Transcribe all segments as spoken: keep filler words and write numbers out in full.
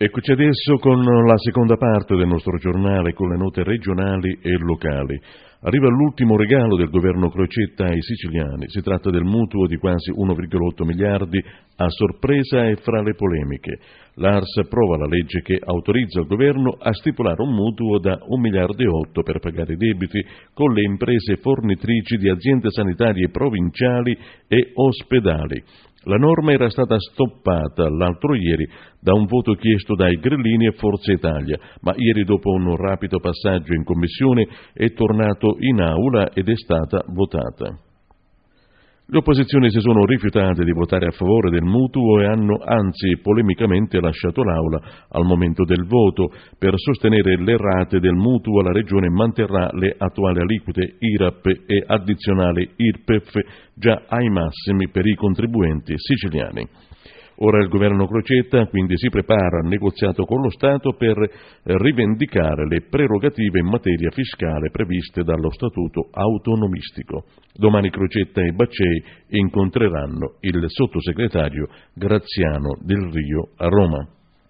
Eccoci adesso con la seconda parte del nostro giornale, con le note regionali e locali. Arriva l'ultimo regalo del governo Crocetta ai siciliani. Si tratta del mutuo di quasi uno virgola otto miliardi a sorpresa e fra le polemiche. L'A R S approva la legge che autorizza il governo a stipulare un mutuo da un miliardo e otto per pagare i debiti con le imprese fornitrici di aziende sanitarie provinciali e ospedali. La norma era stata stoppata l'altro ieri da un voto chiesto dai Grillini e Forza Italia, ma ieri dopo un rapido passaggio in commissione è tornato in aula ed è stata votata. Le opposizioni si sono rifiutate di votare a favore del mutuo e hanno anzi polemicamente lasciato l'Aula al momento del voto. Per sostenere le rate del mutuo la Regione manterrà le attuali aliquote I R A P e addizionali I R P E F già ai massimi per i contribuenti siciliani. Ora il governo Crocetta quindi si prepara al negoziato con lo Stato per rivendicare le prerogative in materia fiscale previste dallo Statuto autonomistico. Domani Crocetta e Baccei incontreranno il sottosegretario Graziano Del Rio a Roma.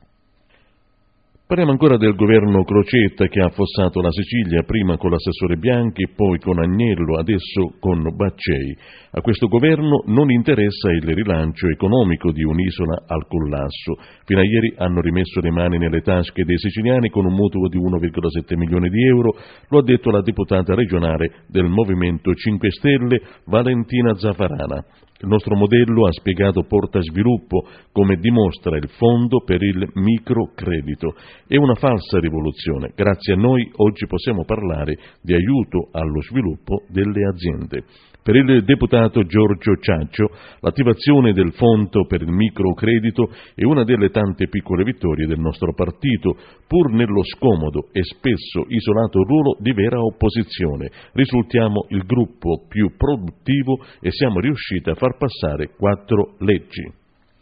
Parliamo ancora del governo Crocetta che ha affossato la Sicilia, prima con l'assessore Bianchi, poi con Agnello, adesso con Baccei. A questo governo non interessa il rilancio economico di un'isola al collasso. Fino a ieri hanno rimesso le mani nelle tasche dei siciliani con un mutuo di uno virgola sette milioni di euro, lo ha detto la deputata regionale del Movimento cinque Stelle Valentina Zaffarana. Il nostro modello, ha spiegato, porta sviluppo, come dimostra il fondo per il microcredito. È una falsa rivoluzione. Grazie a noi oggi possiamo parlare di aiuto allo sviluppo delle aziende. Per il deputato Giorgio Ciaccio, l'attivazione del fondo per il microcredito è una delle tante piccole vittorie del nostro partito, pur nello scomodo e spesso isolato ruolo di vera opposizione. Risultiamo il gruppo più produttivo e siamo riusciti a far passare quattro leggi.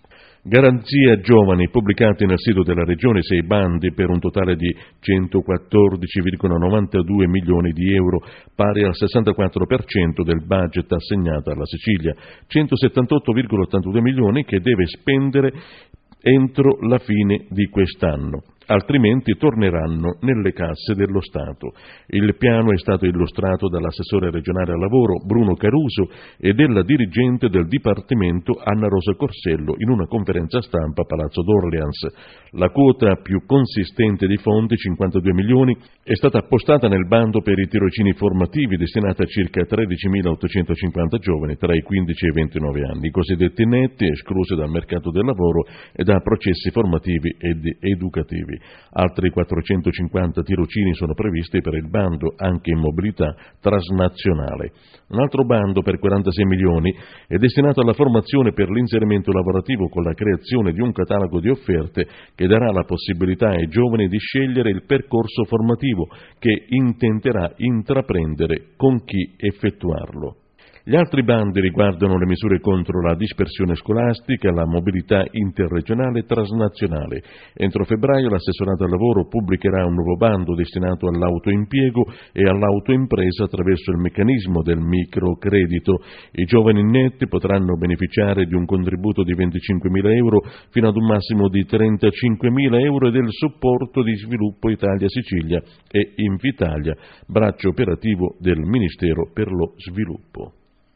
Garanzia giovani, pubblicati nel sito della Regione sei bandi per un totale di centoquattordici virgola novantadue milioni di euro, pari al sessantaquattro per cento del budget assegnato alla Sicilia, centosettantotto virgola ottantadue milioni che deve spendere entro la fine di quest'anno, altrimenti torneranno nelle casse dello Stato. Il piano è stato illustrato dall'assessore regionale al lavoro Bruno Caruso e della dirigente del Dipartimento Anna Rosa Corsello in una conferenza stampa a Palazzo d'Orleans. La quota più consistente dei fondi, cinquantadue milioni, è stata appostata nel bando per i tirocini formativi destinati a circa tredicimilaottocentocinquanta giovani tra i quindici e i ventinove anni, i cosiddetti netti, esclusi dal mercato del lavoro e da processi formativi ed educativi. Altri quattrocentocinquanta tirocini sono previsti per il bando anche in mobilità transnazionale. Un altro bando per quarantasei milioni è destinato alla formazione per l'inserimento lavorativo con la creazione di un catalogo di offerte che darà la possibilità ai giovani di scegliere il percorso formativo che intenderà intraprendere con chi effettuarlo. Gli altri bandi riguardano le misure contro la dispersione scolastica, la mobilità interregionale e transnazionale. Entro febbraio l'assessorato al lavoro pubblicherà un nuovo bando destinato all'autoimpiego e all'autoimpresa attraverso il meccanismo del microcredito. I giovani netti potranno beneficiare di un contributo di venticinquemila euro fino ad un massimo di trentacinquemila euro e del supporto di Sviluppo Italia-Sicilia e Invitalia, braccio operativo del Ministero per lo Sviluppo.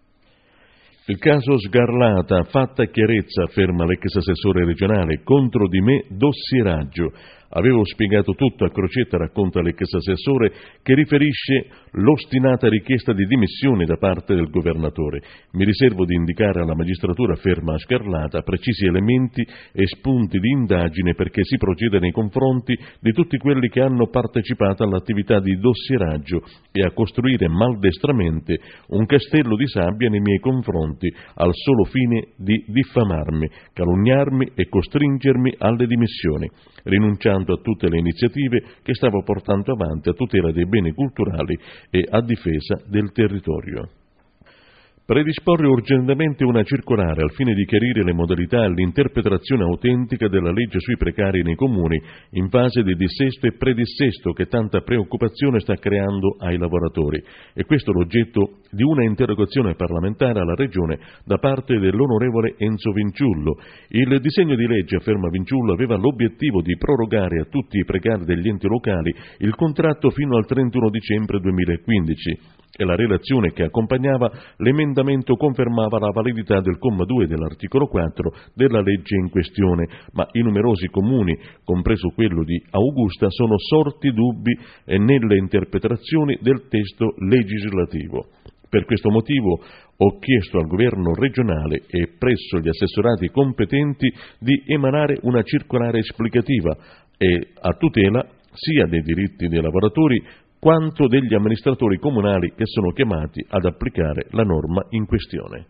Il caso Sgarlata, fatta chiarezza, afferma l'ex assessore regionale, contro di me dossieraggio. Avevo spiegato tutto a Crocetta, racconta l'ex assessore, che riferisce l'ostinata richiesta di dimissioni da parte del governatore. Mi riservo di indicare alla magistratura, ferma Sgarlata, precisi elementi e spunti di indagine perché si proceda nei confronti di tutti quelli che hanno partecipato all'attività di dossieraggio e a costruire maldestramente un castello di sabbia nei miei confronti al solo fine di diffamarmi, calunniarmi e costringermi alle dimissioni, rinunciando a tutte le iniziative che stavo portando avanti a tutela dei beni culturali e a difesa del territorio. Predisporre urgentemente una circolare al fine di chiarire le modalità e l'interpretazione autentica della legge sui precari nei comuni in fase di dissesto e predissesto che tanta preoccupazione sta creando ai lavoratori. E questo è l'oggetto di una interrogazione parlamentare alla Regione da parte dell'onorevole Enzo Vinciullo. Il disegno di legge, afferma Vinciullo, aveva l'obiettivo di prorogare a tutti i precari degli enti locali il contratto fino al trentuno dicembre duemilaquindici. E la relazione che accompagnava l'emendamento confermava la validità del comma due dell'articolo quattro della legge in questione, ma i numerosi comuni, compreso quello di Augusta, sono sorti dubbi nelle interpretazioni del testo legislativo. Per questo motivo ho chiesto al governo regionale e presso gli assessorati competenti di emanare una circolare esplicativa e a tutela sia dei diritti dei lavoratori quanto degli amministratori comunali che sono chiamati ad applicare la norma in questione.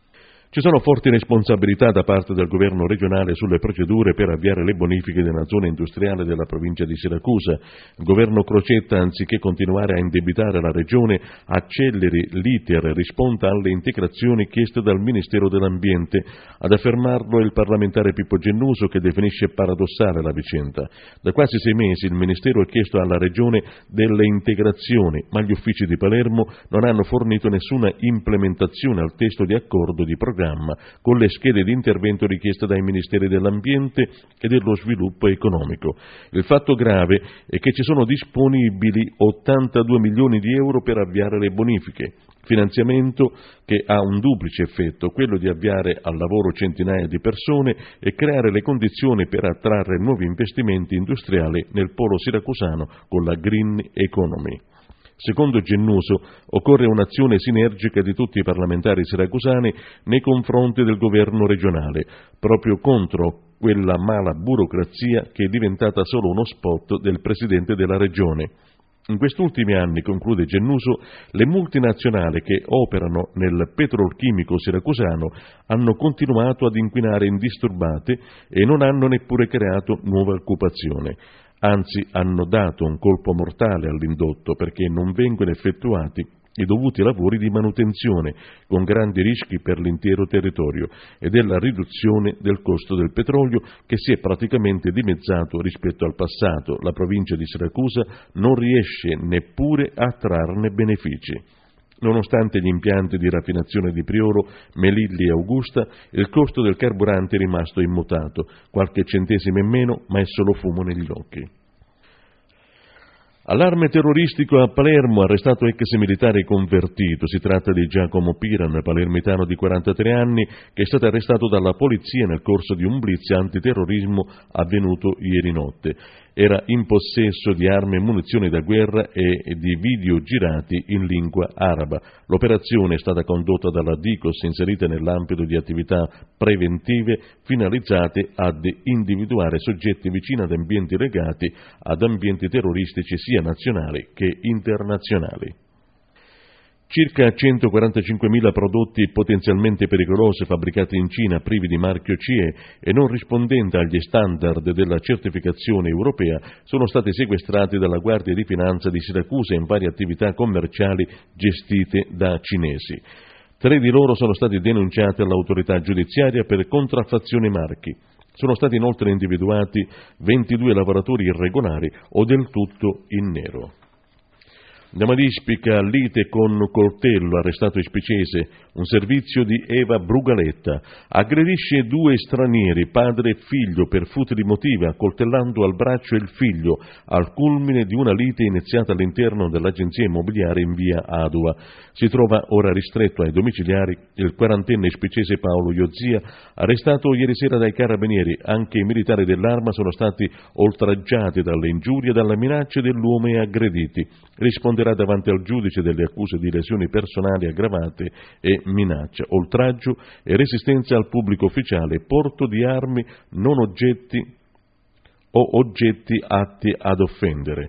Ci sono forti responsabilità da parte del governo regionale sulle procedure per avviare le bonifiche nella zona industriale della provincia di Siracusa. Il governo Crocetta, anziché continuare a indebitare la regione, acceleri l'iter e risponda alle integrazioni chieste dal Ministero dell'Ambiente. Ad affermarlo è il parlamentare Pippo Gennuso, che definisce paradossale la vicenda. Da quasi sei mesi il Ministero ha chiesto alla regione delle integrazioni, ma gli uffici di Palermo non hanno fornito nessuna implementazione al testo di accordo di programma con le schede di intervento richieste dai Ministeri dell'Ambiente e dello Sviluppo Economico. Il fatto grave è che ci sono disponibili ottantadue milioni di euro per avviare le bonifiche, finanziamento che ha un duplice effetto, quello di avviare al lavoro centinaia di persone e creare le condizioni per attrarre nuovi investimenti industriali nel polo siracusano con la Green Economy. Secondo Gennuso, occorre un'azione sinergica di tutti i parlamentari siracusani nei confronti del governo regionale, proprio contro quella mala burocrazia che è diventata solo uno spot del Presidente della Regione. In questi ultimi anni, conclude Gennuso, le multinazionali che operano nel petrolchimico siracusano hanno continuato ad inquinare indisturbate e non hanno neppure creato nuova occupazione. Anzi, hanno dato un colpo mortale all'indotto perché non vengono effettuati i dovuti lavori di manutenzione, con grandi rischi per l'intero territorio, e della riduzione del costo del petrolio che si è praticamente dimezzato rispetto al passato. La provincia di Siracusa non riesce neppure a trarne benefici. Nonostante gli impianti di raffinazione di Priolo, Melilli e Augusta, il costo del carburante è rimasto immutato, qualche centesimo in meno, ma è solo fumo negli occhi. Allarme terroristico a Palermo, arrestato ex militare convertito. Si tratta di Giacomo Piran, palermitano di quarantatré anni, che è stato arrestato dalla polizia nel corso di un blitz antiterrorismo avvenuto ieri notte. Era in possesso di armi e munizioni da guerra e di video girati in lingua araba. L'operazione è stata condotta dalla Digos, inserita nell'ambito di attività preventive finalizzate ad individuare soggetti vicini ad ambienti legati ad ambienti terroristici sia nazionali che internazionali. Circa centoquarantacinquemila prodotti potenzialmente pericolosi fabbricati in Cina, privi di marchio C E e non rispondenti agli standard della certificazione europea, sono stati sequestrati dalla Guardia di Finanza di Siracusa in varie attività commerciali gestite da cinesi. Tre di loro sono stati denunciati all'autorità giudiziaria per contraffazione marchi. Sono stati inoltre individuati ventidue lavoratori irregolari o del tutto in nero. Andiamo ad Ispica, lite con coltello, arrestato Ispicese, un servizio di Eva Brugaletta. Aggredisce due stranieri, padre e figlio, per futili motivi, accoltellando al braccio il figlio, al culmine di una lite iniziata all'interno dell'agenzia immobiliare in via Adua. Si trova ora ristretto ai domiciliari il quarantenne ispicese Paolo Iozia, arrestato ieri sera dai carabinieri. Anche i militari dell'Arma sono stati oltraggiati dalle ingiurie e dalle minacce dell'uomo e aggrediti. Risponderà davanti al giudice delle accuse di lesioni personali aggravate e minaccia, oltraggio e resistenza al pubblico ufficiale, porto di armi non oggetti o oggetti atti ad offendere.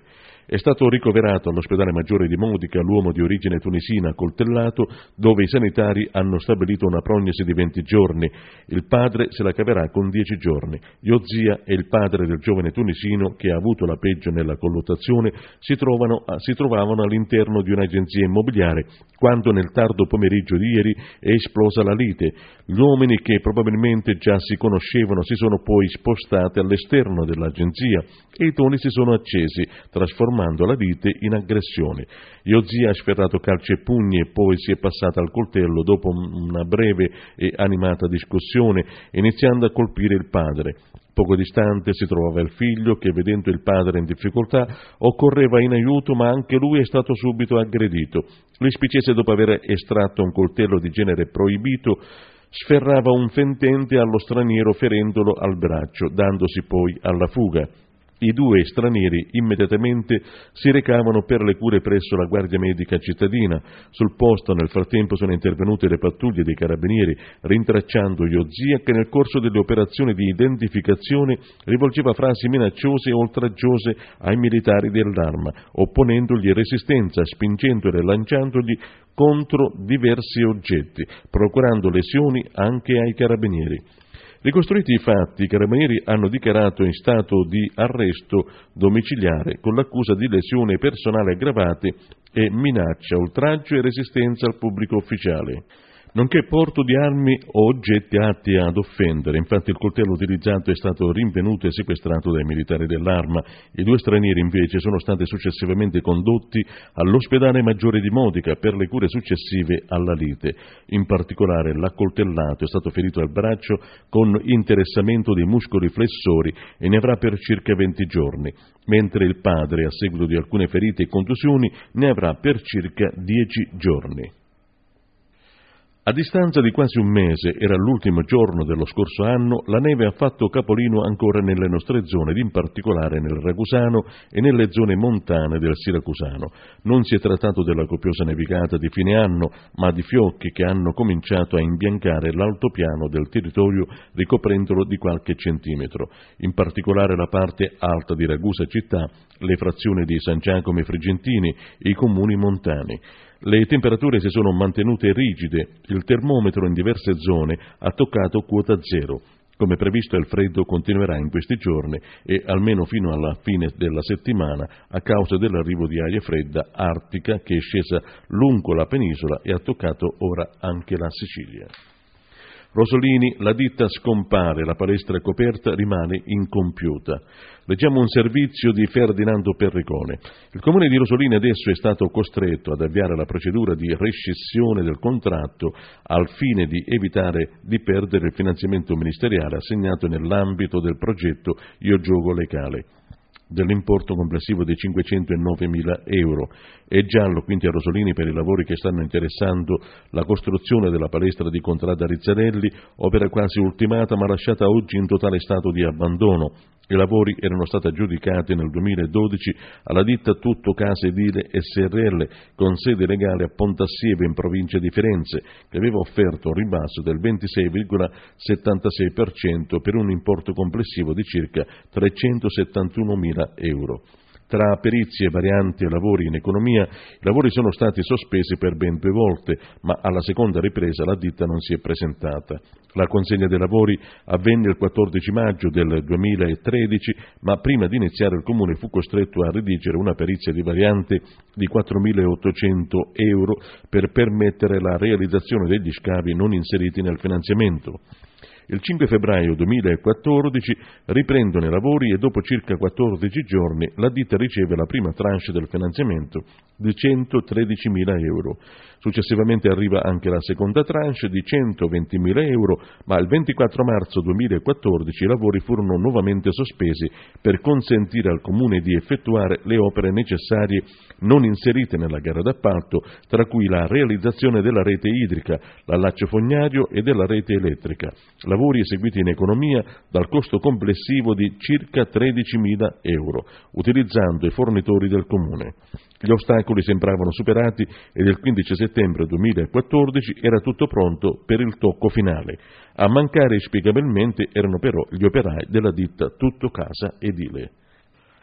È stato ricoverato all'ospedale maggiore di Modica l'uomo di origine tunisina coltellato, dove i sanitari hanno stabilito una prognosi di venti giorni. Il padre se la caverà con dieci giorni. Iozia e il padre del giovane tunisino, che ha avuto la peggio nella colluttazione, si, trovano, si trovavano all'interno di un'agenzia immobiliare quando nel tardo pomeriggio di ieri è esplosa la lite. Gli uomini, che probabilmente già si conoscevano, si sono poi spostati all'esterno dell'agenzia e i toni si sono accesi, trasformando la lite in aggressione. Iozia ha sferrato calci e pugni e poi si è passata al coltello dopo una breve e animata discussione, iniziando a colpire il padre. Poco distante si trovava il figlio che, vedendo il padre in difficoltà, occorreva in aiuto, ma anche lui è stato subito aggredito. L'ispicese, dopo aver estratto un coltello di genere proibito, sferrava un fendente allo straniero ferendolo al braccio, dandosi poi alla fuga. I due stranieri immediatamente si recavano per le cure presso la Guardia Medica cittadina. Sul posto nel frattempo sono intervenute le pattuglie dei carabinieri, rintracciando Iozia, che nel corso delle operazioni di identificazione rivolgeva frasi minacciose e oltraggiose ai militari dell'arma, opponendogli resistenza, spingendoli e lanciandogli contro diversi oggetti, procurando lesioni anche ai carabinieri. Ricostruiti i fatti, i carabinieri hanno dichiarato in stato di arresto domiciliare con l'accusa di lesione personale aggravate e minaccia, oltraggio e resistenza al pubblico ufficiale, nonché porto di armi o oggetti atti ad offendere. Infatti il coltello utilizzato è stato rinvenuto e sequestrato dai militari dell'arma. I due stranieri invece sono stati successivamente condotti all'ospedale maggiore di Modica per le cure successive alla lite. In particolare l'accoltellato è stato ferito al braccio con interessamento dei muscoli flessori e ne avrà per circa venti giorni, mentre il padre, a seguito di alcune ferite e contusioni, ne avrà per circa dieci giorni. A distanza di quasi un mese, era l'ultimo giorno dello scorso anno, la neve ha fatto capolino ancora nelle nostre zone, ed in particolare nel Ragusano e nelle zone montane del Siracusano. Non si è trattato della copiosa nevicata di fine anno, ma di fiocchi che hanno cominciato a imbiancare l'altopiano del territorio, ricoprendolo di qualche centimetro. In particolare la parte alta di Ragusa città, le frazioni di San Giacomo e Frigentini e i comuni montani. Le temperature si sono mantenute rigide, il termometro in diverse zone ha toccato quota zero. Come previsto il freddo continuerà in questi giorni e almeno fino alla fine della settimana a causa dell'arrivo di aria fredda artica che è scesa lungo la penisola e ha toccato ora anche la Sicilia. Rosolini, la ditta scompare, la palestra coperta rimane incompiuta. Leggiamo un servizio di Ferdinando Perricone. Il comune di Rosolini adesso è stato costretto ad avviare la procedura di rescissione del contratto al fine di evitare di perdere il finanziamento ministeriale assegnato nell'ambito del progetto Io Gioco Legale, dell'importo complessivo di cinquecentonovemila euro. È giallo quindi a Rosolini per i lavori che stanno interessando la costruzione della palestra di Contrada Rizzarelli, opera quasi ultimata ma lasciata oggi in totale stato di abbandono. I lavori erano stati aggiudicati nel duemiladodici alla ditta Tutto Case Edile S R L, con sede legale a Pontassieve in provincia di Firenze, che aveva offerto un ribasso del ventisei virgola settantasei per cento per un importo complessivo di circa trecentosettantunomila euro. Tra perizie, varianti e lavori in economia, i lavori sono stati sospesi per ben due volte, ma alla seconda ripresa la ditta non si è presentata. La consegna dei lavori avvenne il quattordici maggio del duemilatredici, ma prima di iniziare il Comune fu costretto a redigere una perizia di variante di quattromilaottocento euro per permettere la realizzazione degli scavi non inseriti nel finanziamento. Il cinque febbraio duemilaquattordici riprendono i lavori e dopo circa quattordici giorni la ditta riceve la prima tranche del finanziamento di centotredicimila euro. Successivamente arriva anche la seconda tranche di centoventimila euro, ma il ventiquattro marzo duemilaquattordici i lavori furono nuovamente sospesi per consentire al Comune di effettuare le opere necessarie non inserite nella gara d'appalto, tra cui la realizzazione della rete idrica, l'allaccio fognario e della rete elettrica. Lavori eseguiti in economia dal costo complessivo di circa tredicimila euro, utilizzando i fornitori del Comune. Gli ostacoli sembravano superati ed il quindici settembre duemilaquattordici era tutto pronto per il tocco finale. A mancare inspiegabilmente erano però gli operai della ditta Tutto Casa Edile.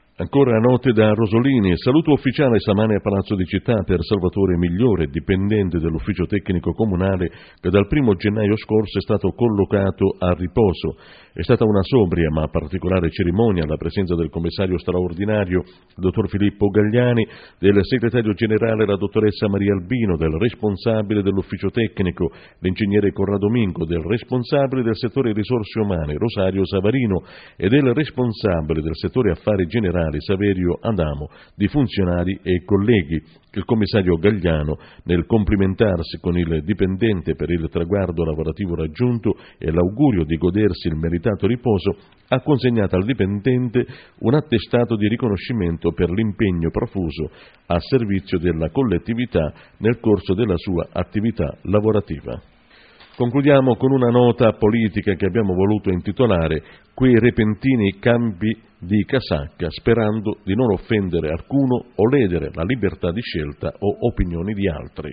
Ancora a notte da Rosolini, saluto ufficiale stamane a Palazzo di Città per Salvatore Migliore, dipendente dell'ufficio tecnico comunale che dal primo gennaio scorso è stato collocato a riposo. È stata una sobria ma particolare cerimonia alla presenza del commissario straordinario, il dottor Filippo Gagliani, del segretario generale la dottoressa Maria Albino, del responsabile dell'ufficio tecnico, l'ingegnere Corrado Mingo, del responsabile del settore risorse umane, Rosario Savarino, e del responsabile del settore affari generali, Saverio Adamo, di funzionari e colleghi. Il commissario Gagliano, nel complimentarsi con il dipendente per il traguardo lavorativo raggiunto e l'augurio di godersi il meritato riposo, ha consegnato al dipendente un attestato di riconoscimento per l'impegno profuso a servizio della collettività nel corso della sua attività lavorativa. Concludiamo con una nota politica che abbiamo voluto intitolare «Quei repentini cambi di casacca», sperando di non offendere alcuno o ledere la libertà di scelta o opinioni di altri.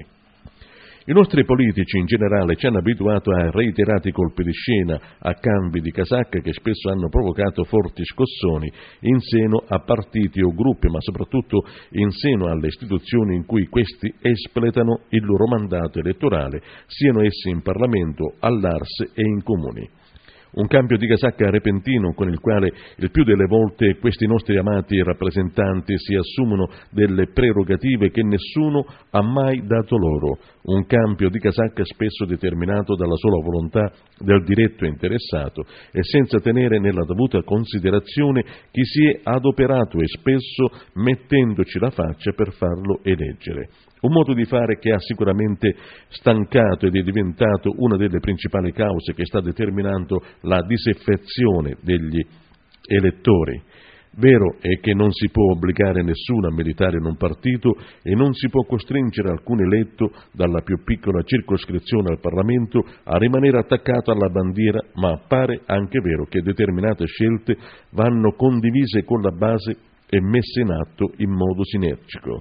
I nostri politici in generale ci hanno abituato a reiterati colpi di scena, a cambi di casacca che spesso hanno provocato forti scossoni in seno a partiti o gruppi, ma soprattutto in seno alle istituzioni in cui questi espletano il loro mandato elettorale, siano essi in Parlamento, all'A R S e in comuni. Un cambio di casacca repentino con il quale il più delle volte questi nostri amati rappresentanti si assumono delle prerogative che nessuno ha mai dato loro. Un cambio di casacca spesso determinato dalla sola volontà del diretto interessato e senza tenere nella dovuta considerazione chi si è adoperato e spesso mettendoci la faccia per farlo eleggere. Un modo di fare che ha sicuramente stancato ed è diventato una delle principali cause che sta determinando la disaffezione degli elettori. Vero è che non si può obbligare nessuno a militare in un partito e non si può costringere alcun eletto dalla più piccola circoscrizione al Parlamento a rimanere attaccato alla bandiera, ma appare anche vero che determinate scelte vanno condivise con la base e messe in atto in modo sinergico.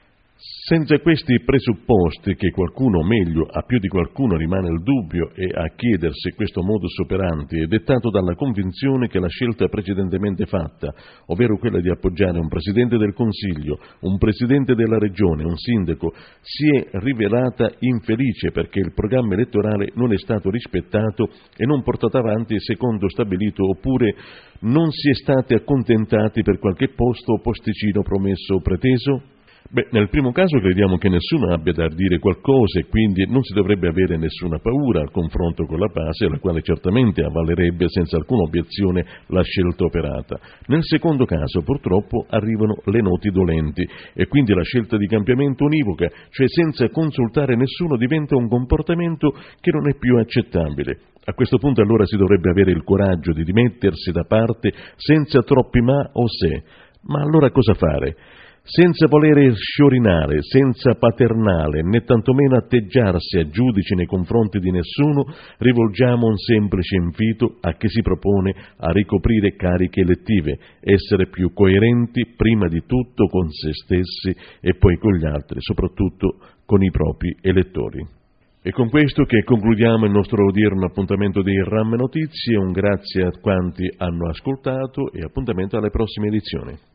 Senza questi presupposti, che qualcuno, o meglio, a più di qualcuno rimane il dubbio e a chiedersi questo modus operandi, è dettato dalla convinzione che la scelta precedentemente fatta, ovvero quella di appoggiare un Presidente del Consiglio, un Presidente della Regione, un Sindaco, si è rivelata infelice perché il programma elettorale non è stato rispettato e non portato avanti secondo stabilito, oppure non si è stati accontentati per qualche posto o posticino promesso o preteso? Beh, nel primo caso crediamo che nessuno abbia da dire qualcosa e quindi non si dovrebbe avere nessuna paura al confronto con la base, alla quale certamente avvalerebbe senza alcuna obiezione la scelta operata. Nel secondo caso, purtroppo, arrivano le noti dolenti e quindi la scelta di cambiamento univoca, cioè senza consultare nessuno, diventa un comportamento che non è più accettabile. A questo punto allora si dovrebbe avere il coraggio di dimettersi da parte senza troppi ma o se. Ma allora cosa fare? Senza volere sciorinare, senza paternale, né tantomeno atteggiarsi a giudici nei confronti di nessuno, rivolgiamo un semplice invito a chi si propone a ricoprire cariche elettive, essere più coerenti prima di tutto con se stessi e poi con gli altri, soprattutto con i propri elettori. E con questo che concludiamo il nostro odierno appuntamento di RAM Notizie, un grazie a quanti hanno ascoltato e appuntamento alle prossime edizioni.